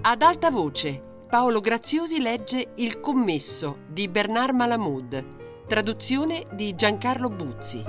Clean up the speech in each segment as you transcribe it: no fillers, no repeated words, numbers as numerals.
Ad alta voce, Paolo Graziosi legge Il commesso di Bernard Malamud, traduzione di Giancarlo Buzzi.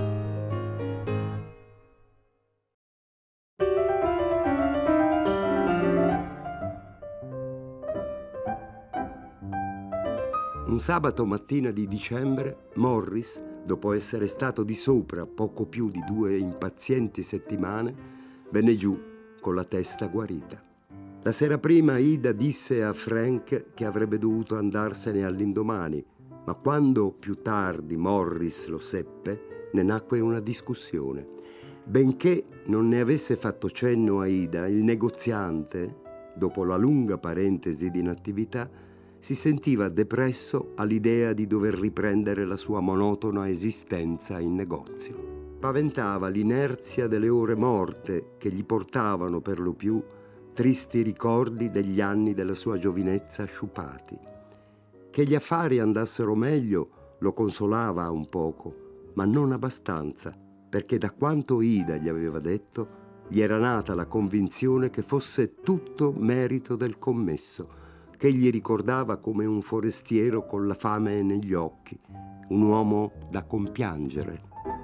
Un sabato mattina di dicembre, Morris, dopo essere stato di sopra poco più di 2 impazienti settimane, venne giù con la testa guarita. La sera prima Ida disse a Frank che avrebbe dovuto andarsene all'indomani, ma quando più tardi Morris lo seppe, ne nacque una discussione. Benché non ne avesse fatto cenno a Ida, il negoziante, dopo la lunga parentesi di inattività, si sentiva depresso all'idea di dover riprendere la sua monotona esistenza in negozio. Paventava l'inerzia delle ore morte che gli portavano per lo più tristi ricordi degli anni della sua giovinezza sciupati. Che gli affari andassero meglio lo consolava un poco, ma non abbastanza, perché da quanto Ida gli aveva detto, gli era nata la convinzione che fosse tutto merito del commesso, che egli ricordava come un forestiero con la fame negli occhi, un uomo da compiangere.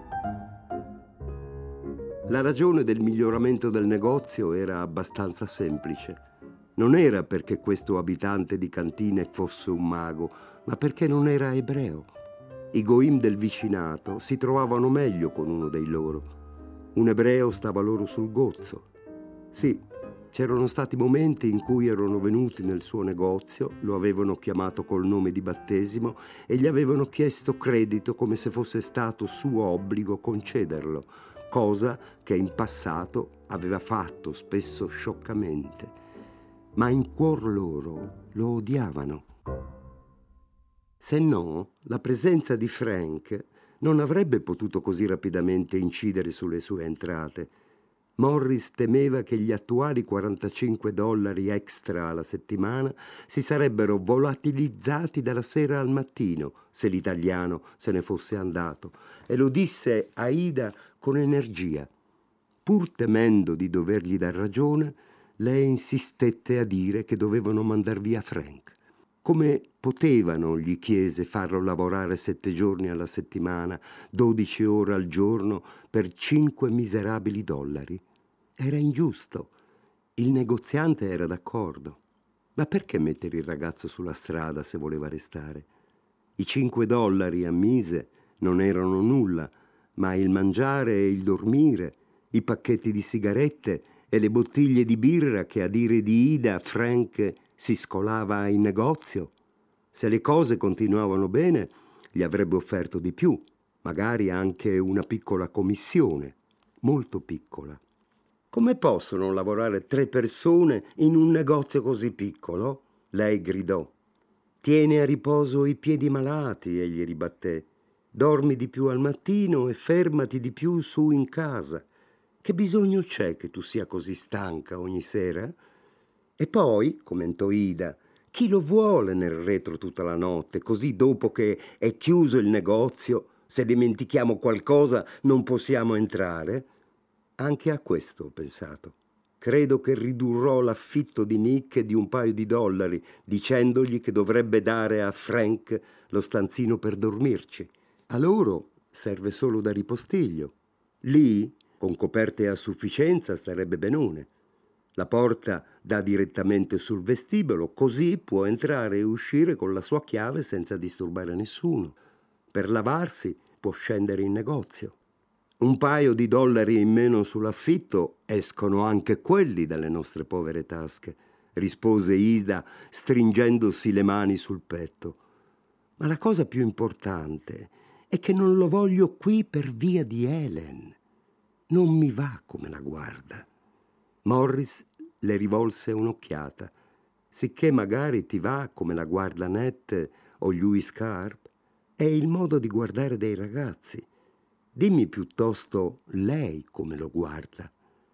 La ragione del miglioramento del negozio era abbastanza semplice. Non era perché questo abitante di cantine fosse un mago, ma perché non era ebreo. I goim del vicinato si trovavano meglio con uno dei loro. Un ebreo stava loro sul gozzo. Sì, c'erano stati momenti in cui erano venuti nel suo negozio, lo avevano chiamato col nome di battesimo e gli avevano chiesto credito come se fosse stato suo obbligo concederlo, cosa che in passato aveva fatto spesso scioccamente. Ma in cuor loro lo odiavano. Se no, la presenza di Frank non avrebbe potuto così rapidamente incidere sulle sue entrate. Morris temeva che gli attuali $45 extra alla settimana si sarebbero volatilizzati dalla sera al mattino se l'italiano se ne fosse andato, e lo disse a Ida con energia. Pur temendo di dovergli dar ragione, lei insistette a dire che dovevano mandar via Frank. Come potevano, gli chiese, farlo lavorare 7 giorni alla settimana, 12 ore al giorno, per 5 miserabili dollari? Era ingiusto. Il negoziante era d'accordo. Ma perché mettere il ragazzo sulla strada se voleva restare? I $5 a mise non erano nulla, ma il mangiare e il dormire, i pacchetti di sigarette e le bottiglie di birra che, a dire di Ida, Frank si scolava in negozio. Se le cose continuavano bene, gli avrebbe offerto di più, magari anche una piccola commissione, molto piccola. Come possono lavorare 3 persone in un negozio così piccolo? Lei gridò. Tieni a riposo i piedi malati, egli ribatté. Dormi di più al mattino e fermati di più su in casa. Che bisogno c'è che tu sia così stanca ogni sera? E poi, commentò Ida, chi lo vuole nel retro tutta la notte, così dopo che è chiuso il negozio, se dimentichiamo qualcosa non possiamo entrare? Anche a questo ho pensato. Credo che ridurrò l'affitto di Nick di un paio di dollari, dicendogli che dovrebbe dare a Frank lo stanzino per dormirci. A loro serve solo da ripostiglio. Lì, con coperte a sufficienza, starebbe benone. La porta dà direttamente sul vestibolo, così può entrare e uscire con la sua chiave senza disturbare nessuno. Per lavarsi può scendere in negozio. Un paio di dollari in meno sull'affitto escono anche quelli dalle nostre povere tasche, rispose Ida, stringendosi le mani sul petto. Ma la cosa più importante è che non lo voglio qui per via di Helen. Non mi va come la guarda. Morris le rivolse un'occhiata. Sicché magari ti va come la guarda Annette o Lewis Carp. È il modo di guardare dei ragazzi. Dimmi piuttosto lei come lo guarda.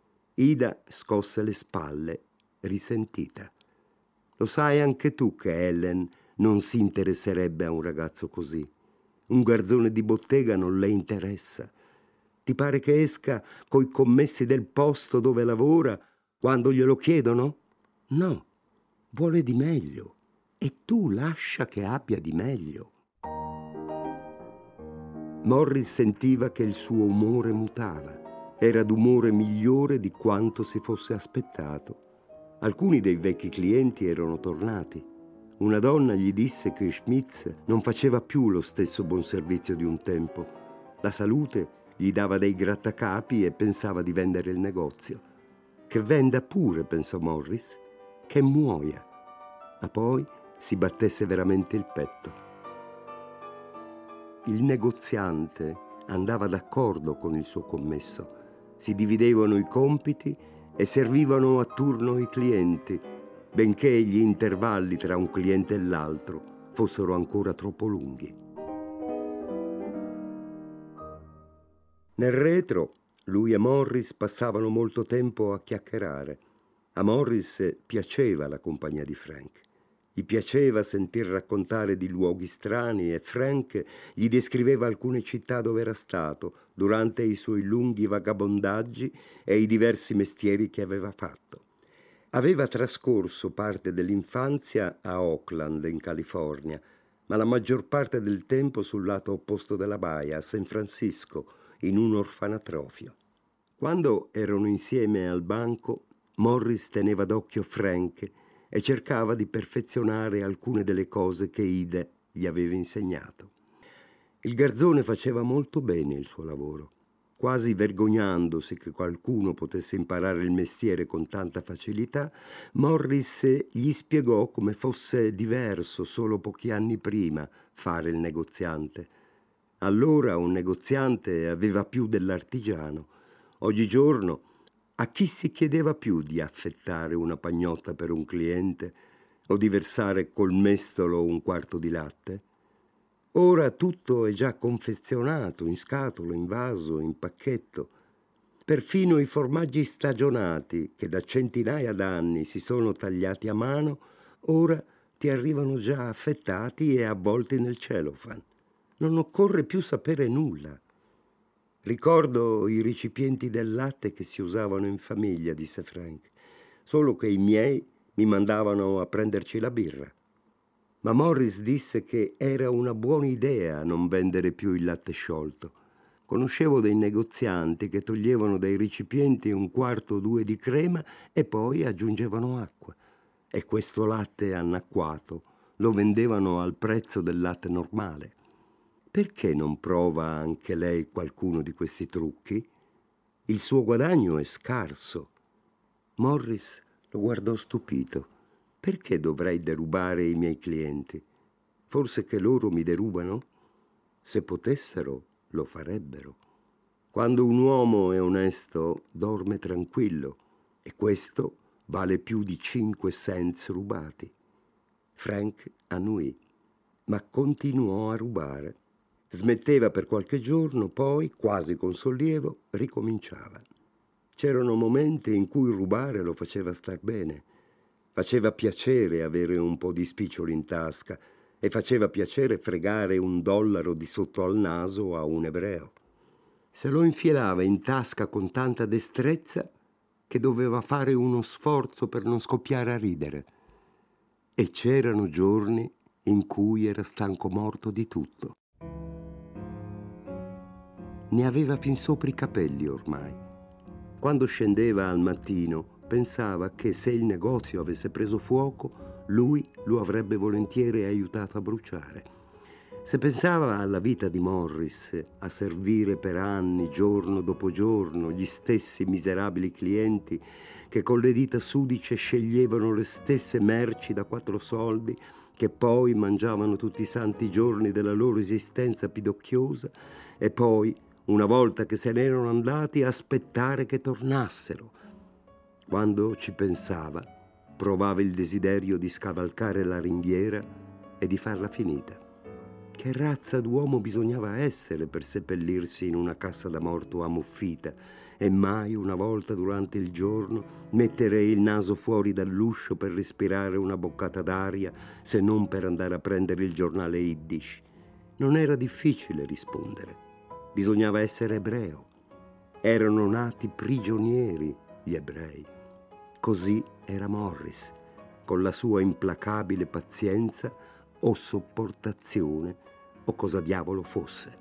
Ida scosse le spalle, risentita. Lo sai anche tu che Helen non si interesserebbe a un ragazzo così. Un garzone di bottega non le interessa. Ti pare che esca coi commessi del posto dove lavora quando glielo chiedono? No. vuole di meglio e tu lascia che abbia di meglio. Morris sentiva che il suo umore mutava. Era d'umore migliore di quanto si fosse aspettato. Alcuni dei vecchi clienti erano tornati. Una donna gli disse che Schmitz non faceva più lo stesso buon servizio di un tempo. La salute gli dava dei grattacapi e pensava di vendere il negozio. Che venda pure, pensò Morris, che muoia. Ma poi si battesse veramente il petto. Il negoziante andava d'accordo con il suo commesso. Si dividevano i compiti e servivano a turno i clienti, benché gli intervalli tra un cliente e l'altro fossero ancora troppo lunghi. Nel retro, lui e Morris passavano molto tempo a chiacchierare. A Morris piaceva la compagnia di Frank. Gli piaceva sentir raccontare di luoghi strani e Frank gli descriveva alcune città dove era stato durante i suoi lunghi vagabondaggi e i diversi mestieri che aveva fatto. Aveva trascorso parte dell'infanzia a Oakland, in California, ma la maggior parte del tempo sul lato opposto della baia, a San Francisco, in un orfanatrofio. Quando erano insieme al banco, Morris teneva d'occhio Frank e cercava di perfezionare alcune delle cose che Ida gli aveva insegnato. Il garzone faceva molto bene il suo lavoro. Quasi vergognandosi che qualcuno potesse imparare il mestiere con tanta facilità, Morris gli spiegò come fosse diverso solo pochi anni prima fare il negoziante. Allora un negoziante aveva più dell'artigiano. Oggigiorno a chi si chiedeva più di affettare una pagnotta per un cliente o di versare col mestolo un quarto di latte? Ora tutto è già confezionato, in scatolo, in vaso, in pacchetto. Perfino i formaggi stagionati, che da centinaia d'anni si sono tagliati a mano, ora ti arrivano già affettati e avvolti nel cellophane. Non occorre più sapere nulla. Ricordo i recipienti del latte che si usavano in famiglia, disse Frank, solo che i miei mi mandavano a prenderci la birra. Ma Morris disse che era una buona idea non vendere più il latte sciolto. Conoscevo dei negozianti che toglievano dai recipienti un quarto o due di crema e poi aggiungevano acqua. E questo latte annacquato lo vendevano al prezzo del latte normale. Perché non prova anche lei qualcuno di questi trucchi? Il suo guadagno è scarso. Morris lo guardò stupito. Perché dovrei derubare i miei clienti? Forse che loro mi derubano? Se potessero, lo farebbero. Quando un uomo è onesto, dorme tranquillo, e questo vale più di 5 cents rubati. Frank annuì, ma continuò a rubare. Smetteva per qualche giorno, poi, quasi con sollievo, ricominciava. C'erano momenti in cui rubare lo faceva star bene. Faceva piacere avere un po' di spiccioli in tasca e faceva piacere fregare $1 di sotto al naso a un ebreo. Se lo infilava in tasca con tanta destrezza che doveva fare uno sforzo per non scoppiare a ridere. E c'erano giorni in cui era stanco morto di tutto. Ne aveva fin sopra i capelli ormai. Quando scendeva al mattino pensava che se il negozio avesse preso fuoco, lui lo avrebbe volentieri aiutato a bruciare. Se pensava alla vita di Morris, a servire per anni, giorno dopo giorno, gli stessi miserabili clienti che con le dita sudice sceglievano le stesse merci da 4 soldi, che poi mangiavano tutti i santi giorni della loro esistenza pidocchiosa, e poi, una volta che se n'erano andati, aspettare che tornassero. Quando ci pensava, provava il desiderio di scavalcare la ringhiera e di farla finita. Che razza d'uomo bisognava essere per seppellirsi in una cassa da morto ammuffita e mai una volta durante il giorno mettere il naso fuori dall'uscio per respirare una boccata d'aria, se non per andare a prendere il giornale Yiddish? Non era difficile rispondere. Bisognava essere ebreo. Erano nati prigionieri gli ebrei. Così era Morris. con la sua implacabile pazienza o sopportazione o cosa diavolo fosse.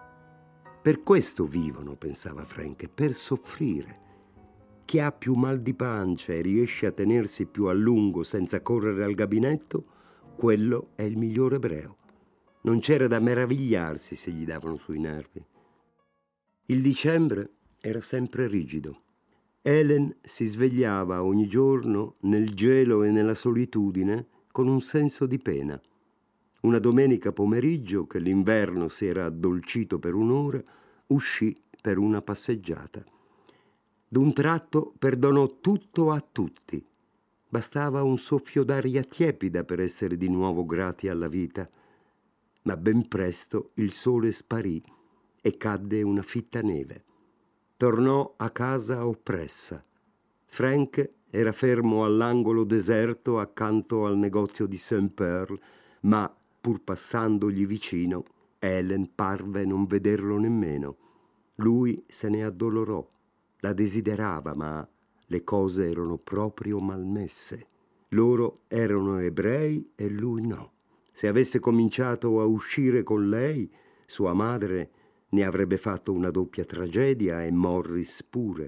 Per questo vivono, pensava Frank, per soffrire. Chi ha più mal di pancia e riesce a tenersi più a lungo senza correre al gabinetto, quello è il miglior ebreo. Non c'era da meravigliarsi se gli davano sui nervi. Il dicembre era sempre rigido. Helen si svegliava ogni giorno nel gelo e nella solitudine con un senso di pena. Una domenica pomeriggio, che l'inverno si era addolcito per un'ora, uscì per una passeggiata. D'un tratto perdonò tutto a tutti. Bastava un soffio d'aria tiepida per essere di nuovo grati alla vita. Ma ben presto il sole sparì e cadde una fitta neve. Tornò a casa oppressa. Frank era fermo all'angolo deserto accanto al negozio di St. Pearl, ma, pur passandogli vicino, Helen parve non vederlo nemmeno. Lui se ne addolorò. La desiderava, ma le cose erano proprio malmesse. Loro erano ebrei e lui no. Se avesse cominciato a uscire con lei, sua madre ne avrebbe fatto una doppia tragedia e Morris pure.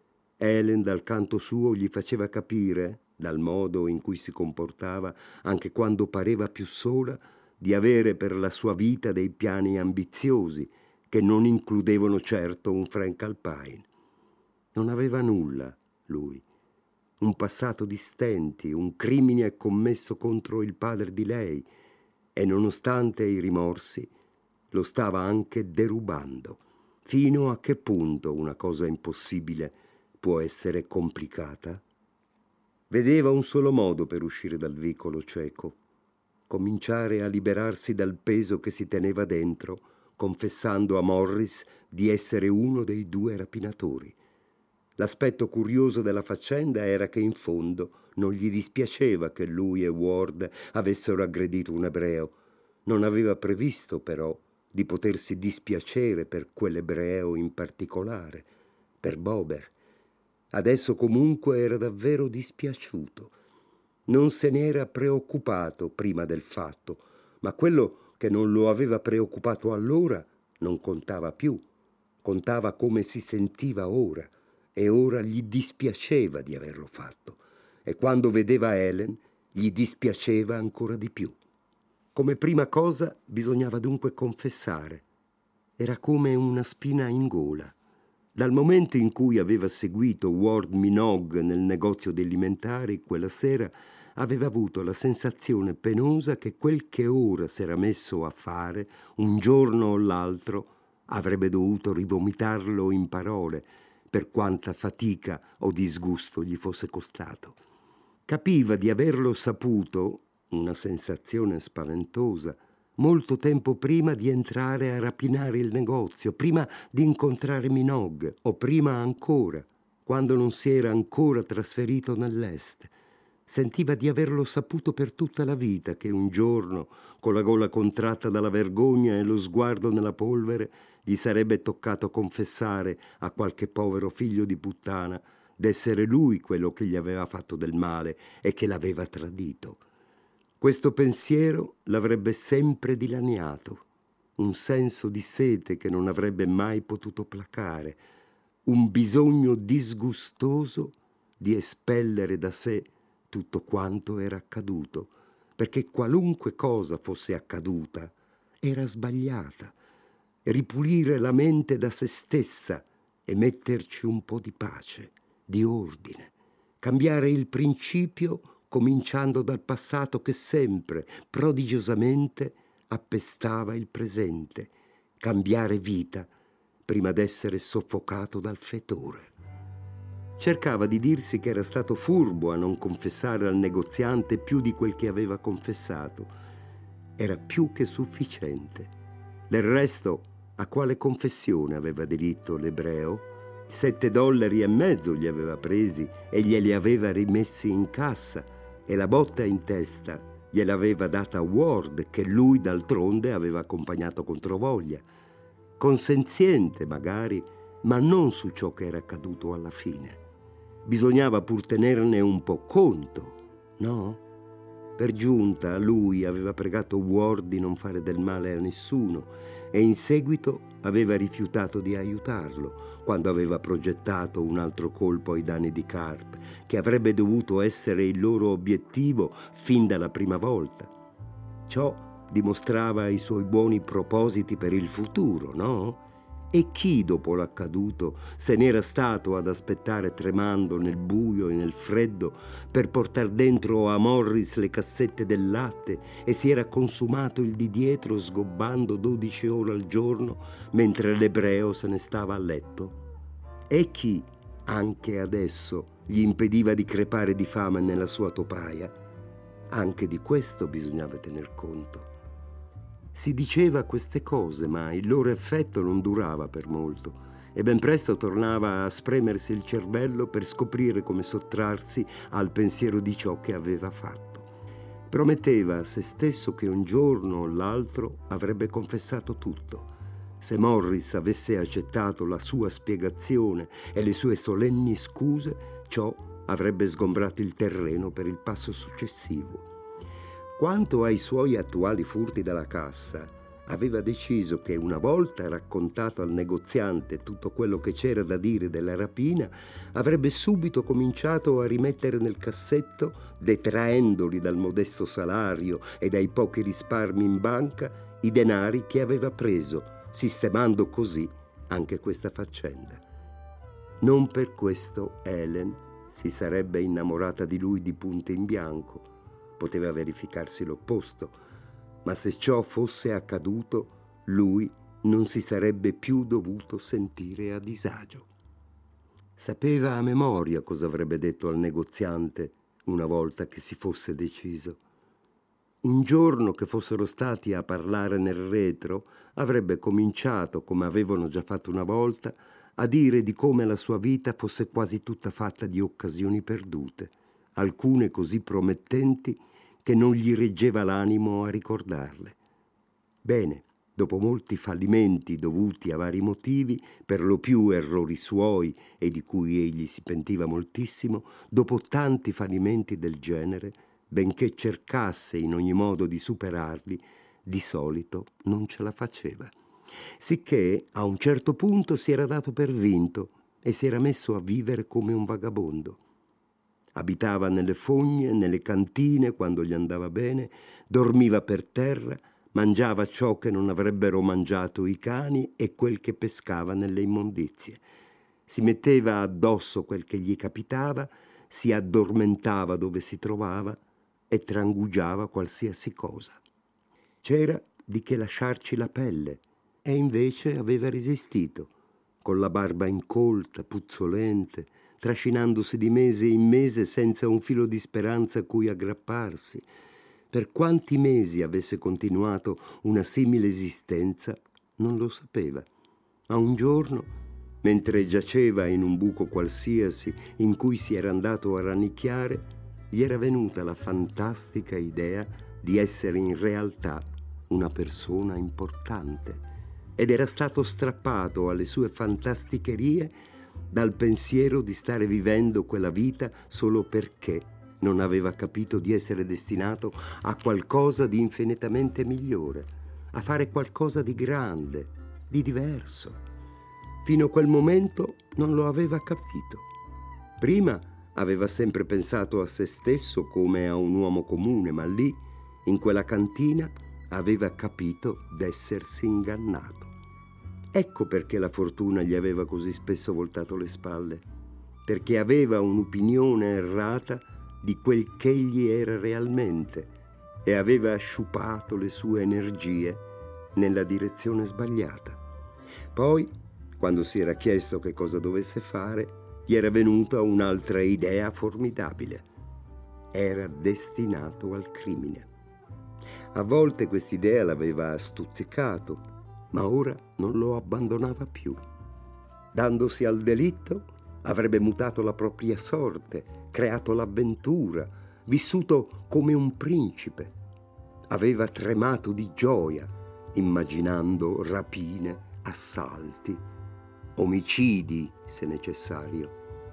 Helen dal canto suo gli faceva capire, dal modo in cui si comportava, anche quando pareva più sola, di avere per la sua vita dei piani ambiziosi che non includevano certo un Frank Alpine. Non aveva nulla, lui. Un passato di stenti, un crimine commesso contro il padre di lei, e nonostante i rimorsi lo stava anche derubando. Fino a che punto una cosa impossibile può essere complicata? Vedeva un solo modo per uscire dal vicolo cieco: cominciare a liberarsi dal peso che si teneva dentro, confessando a Morris di essere uno dei due rapinatori. L'aspetto curioso della faccenda era che in fondo non gli dispiaceva che lui e Ward avessero aggredito un ebreo. Non aveva previsto, però, di potersi dispiacere per quell'ebreo in particolare, per Bober. Adesso comunque era davvero dispiaciuto. Non se ne era preoccupato prima del fatto, ma quello che non lo aveva preoccupato allora non contava più. Contava come si sentiva ora, e ora gli dispiaceva di averlo fatto. E quando vedeva Helen gli dispiaceva ancora di più. Come prima cosa bisognava dunque confessare. Era come una spina in gola. Dal momento in cui aveva seguito Ward Minogue nel negozio di alimentari quella sera, aveva avuto la sensazione penosa che quel che ora s'era messo a fare, un giorno o l'altro, avrebbe dovuto rivomitarlo in parole, per quanta fatica o disgusto gli fosse costato. Capiva di averlo saputo, una sensazione spaventosa, molto tempo prima di entrare a rapinare il negozio, prima di incontrare Minogue, o prima ancora, quando non si era ancora trasferito nell'est. Sentiva di averlo saputo per tutta la vita, che un giorno, con la gola contratta dalla vergogna e lo sguardo nella polvere, gli sarebbe toccato confessare a qualche povero figlio di puttana d'essere lui quello che gli aveva fatto del male e che l'aveva tradito. Questo pensiero l'avrebbe sempre dilaniato, un senso di sete che non avrebbe mai potuto placare, un bisogno disgustoso di espellere da sé tutto quanto era accaduto, perché qualunque cosa fosse accaduta era sbagliata. Ripulire la mente da se stessa e metterci un po' di pace, di ordine, cambiare il principio cominciando dal passato che sempre, prodigiosamente, appestava il presente, cambiare vita prima d'essere soffocato dal fetore. Cercava di dirsi che era stato furbo a non confessare al negoziante più di quel che aveva confessato. Era più che sufficiente. Del resto, a quale confessione aveva diritto l'ebreo? $7,50 gli aveva presi e glieli aveva rimessi in cassa, e la botta in testa gliel'aveva data Ward, che lui d'altronde aveva accompagnato controvoglia. Consenziente magari, ma non su ciò che era accaduto alla fine. Bisognava pur tenerne un po' conto, no? Per giunta lui aveva pregato Ward di non fare del male a nessuno e in seguito aveva rifiutato di aiutarlo quando aveva progettato un altro colpo ai danni di Carp, che avrebbe dovuto essere il loro obiettivo fin dalla prima volta. Ciò dimostrava i suoi buoni propositi per il futuro, no? E chi, dopo l'accaduto, se n'era stato ad aspettare tremando nel buio e nel freddo per portar dentro a Morris le cassette del latte e si era consumato il di dietro sgobbando 12 ore al giorno mentre l'ebreo se ne stava a letto? E chi, anche adesso, gli impediva di crepare di fame nella sua topaia? Anche di questo bisognava tener conto. Si diceva queste cose, ma il loro effetto non durava per molto e ben presto tornava a spremersi il cervello per scoprire come sottrarsi al pensiero di ciò che aveva fatto. Prometteva a se stesso che un giorno o l'altro avrebbe confessato tutto. Se Morris avesse accettato la sua spiegazione e le sue solenni scuse, ciò avrebbe sgombrato il terreno per il passo successivo. Quanto ai suoi attuali furti dalla cassa, aveva deciso che una volta raccontato al negoziante tutto quello che c'era da dire della rapina, avrebbe subito cominciato a rimettere nel cassetto, detraendoli dal modesto salario e dai pochi risparmi in banca, i denari che aveva preso, sistemando così anche questa faccenda. Non per questo Helen si sarebbe innamorata di lui di punto in bianco. Poteva verificarsi l'opposto, ma se ciò fosse accaduto, lui non si sarebbe più dovuto sentire a disagio. Sapeva a memoria cosa avrebbe detto al negoziante una volta che si fosse deciso. Un giorno che fossero stati a parlare nel retro, avrebbe cominciato, come avevano già fatto una volta, a dire di come la sua vita fosse quasi tutta fatta di occasioni perdute, alcune così promettenti che non gli reggeva l'animo a ricordarle. Bene, dopo molti fallimenti dovuti a vari motivi, per lo più errori suoi e di cui egli si pentiva moltissimo, dopo tanti fallimenti del genere, benché cercasse in ogni modo di superarli, di solito non ce la faceva. Sicché a un certo punto si era dato per vinto e si era messo a vivere come un vagabondo. Abitava nelle fogne, nelle cantine quando gli andava bene, dormiva per terra, mangiava ciò che non avrebbero mangiato i cani e quel che pescava nelle immondizie. Si metteva addosso quel che gli capitava, si addormentava dove si trovava e trangugiava qualsiasi cosa. C'era di che lasciarci la pelle e invece aveva resistito, con la barba incolta, puzzolente, trascinandosi di mese in mese senza un filo di speranza a cui aggrapparsi. Per quanti mesi avesse continuato una simile esistenza non lo sapeva, ma un giorno, mentre giaceva in un buco qualsiasi in cui si era andato a rannicchiare, gli era venuta la fantastica idea di essere in realtà una persona importante ed era stato strappato alle sue fantasticherie dal pensiero di stare vivendo quella vita solo perché non aveva capito di essere destinato a qualcosa di infinitamente migliore, a fare qualcosa di grande, di diverso. Fino a quel momento non lo aveva capito. Prima aveva sempre pensato a se stesso come a un uomo comune, ma lì, in quella cantina, aveva capito d'essersi ingannato. Ecco perché la fortuna gli aveva così spesso voltato le spalle, perché aveva un'opinione errata di quel ch'egli era realmente e aveva sciupato le sue energie nella direzione sbagliata. Poi, quando si era chiesto che cosa dovesse fare, gli era venuta un'altra idea formidabile. Era destinato al crimine. A volte quest'idea l'aveva stuzzicato, ma ora non lo abbandonava più. Dandosi al delitto, avrebbe mutato la propria sorte, creato l'avventura, vissuto come un principe. Aveva tremato di gioia, immaginando rapine, assalti, omicidi, se necessario.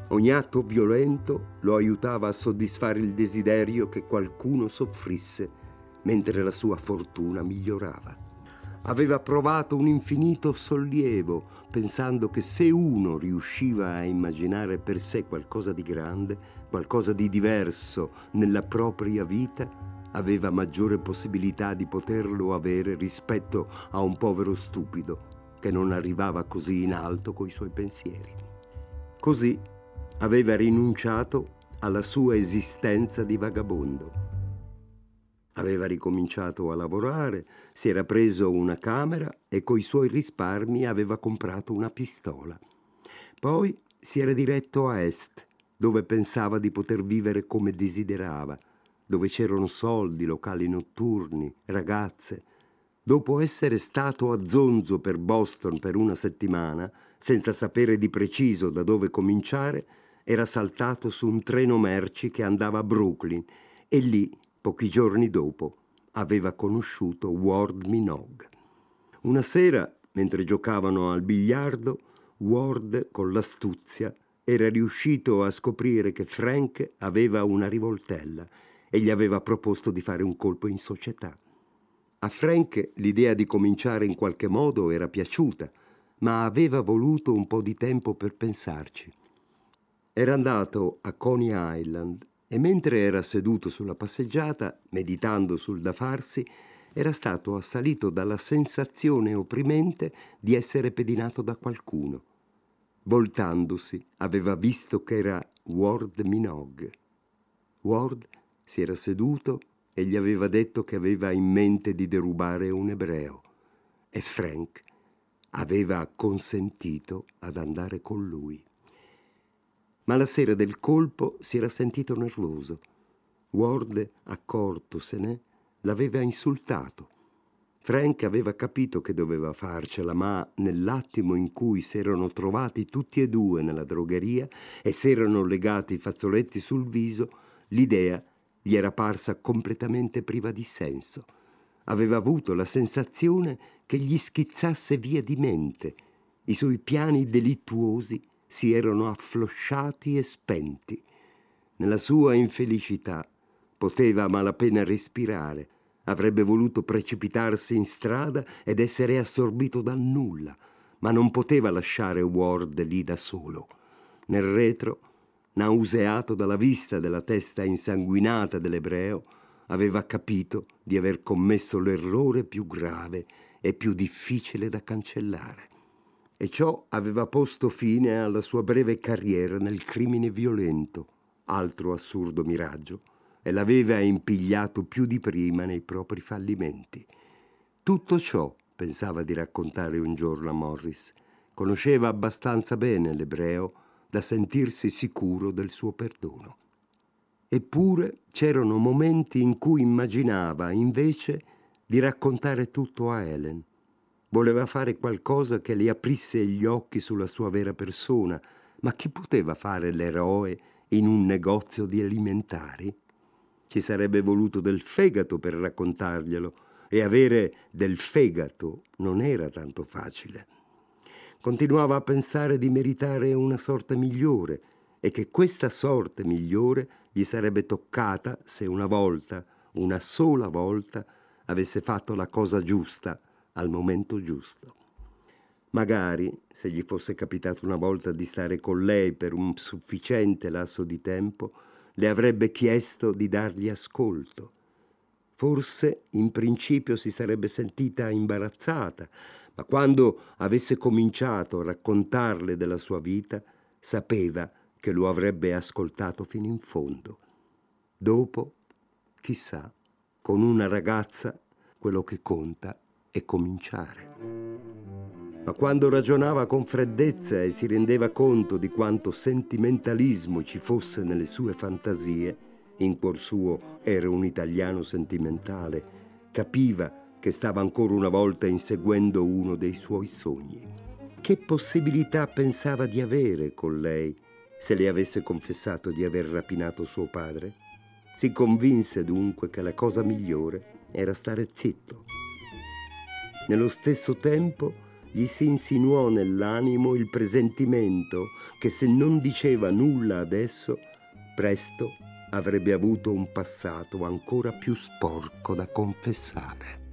Ogni atto violento lo aiutava a soddisfare il desiderio che qualcuno soffrisse mentre la sua fortuna migliorava. Aveva provato un infinito sollievo pensando che se uno riusciva a immaginare per sé qualcosa di grande, qualcosa di diverso nella propria vita, aveva maggiore possibilità di poterlo avere rispetto a un povero stupido che non arrivava così in alto coi suoi pensieri. Così aveva rinunciato alla sua esistenza di vagabondo. Aveva ricominciato a lavorare, si era preso una camera e coi suoi risparmi aveva comprato una pistola. Poi si era diretto a est, dove pensava di poter vivere come desiderava, dove c'erano soldi, locali notturni, ragazze. Dopo essere stato a zonzo per Boston per una settimana, senza sapere di preciso da dove cominciare, era saltato su un treno merci che andava a Brooklyn e lì, pochi giorni dopo, aveva conosciuto Ward Minogue. Una sera, mentre giocavano al biliardo, Ward, con l'astuzia, era riuscito a scoprire che Frank aveva una rivoltella e gli aveva proposto di fare un colpo in società. A Frank l'idea di cominciare in qualche modo era piaciuta, ma aveva voluto un po' di tempo per pensarci. Era andato a Coney Island e mentre era seduto sulla passeggiata, meditando sul da farsi, era stato assalito dalla sensazione opprimente di essere pedinato da qualcuno. Voltandosi, aveva visto che era Ward Minogue. Ward si era seduto e gli aveva detto che aveva in mente di derubare un ebreo e Frank aveva consentito ad andare con lui. Ma la sera del colpo si era sentito nervoso. Ward, accortosene, l'aveva insultato. Frank aveva capito che doveva farcela, ma nell'attimo in cui si erano trovati tutti e due nella drogheria e si erano legati i fazzoletti sul viso, l'idea gli era parsa completamente priva di senso. Aveva avuto la sensazione che gli schizzasse via di mente. I suoi piani delittuosi si erano afflosciati e spenti. Nella sua infelicità poteva a malapena respirare. Avrebbe voluto precipitarsi in strada ed essere assorbito dal nulla, ma non poteva lasciare Ward lì da solo. Nel retro, nauseato dalla vista della testa insanguinata dell'ebreo, aveva capito di aver commesso l'errore più grave e più difficile da cancellare. E ciò aveva posto fine alla sua breve carriera nel crimine violento, altro assurdo miraggio, e l'aveva impigliato più di prima nei propri fallimenti. Tutto ciò pensava di raccontare un giorno a Morris. Conosceva abbastanza bene l'ebreo da sentirsi sicuro del suo perdono. Eppure c'erano momenti in cui immaginava, invece, di raccontare tutto a Helen. Voleva fare qualcosa che le aprisse gli occhi sulla sua vera persona, ma chi poteva fare l'eroe in un negozio di alimentari? Ci sarebbe voluto del fegato per raccontarglielo, e avere del fegato non era tanto facile. Continuava a pensare di meritare una sorte migliore e che questa sorte migliore gli sarebbe toccata se una volta, una sola volta, avesse fatto la cosa giusta al momento giusto. Magari, se gli fosse capitato una volta di stare con lei per un sufficiente lasso di tempo, le avrebbe chiesto di dargli ascolto. Forse in principio si sarebbe sentita imbarazzata, ma quando avesse cominciato a raccontarle della sua vita, sapeva che lo avrebbe ascoltato fino in fondo. Dopo, chissà, con una ragazza quello che conta è cominciare. Ma quando ragionava con freddezza e si rendeva conto di quanto sentimentalismo ci fosse nelle sue fantasie, in cuor suo era un italiano sentimentale, capiva che stava ancora una volta inseguendo uno dei suoi sogni. Che possibilità pensava di avere con lei se le avesse confessato di aver rapinato suo padre? Si convinse dunque che la cosa migliore era stare zitto. Nello stesso tempo gli si insinuò nell'animo il presentimento che se non diceva nulla adesso, presto avrebbe avuto un passato ancora più sporco da confessare.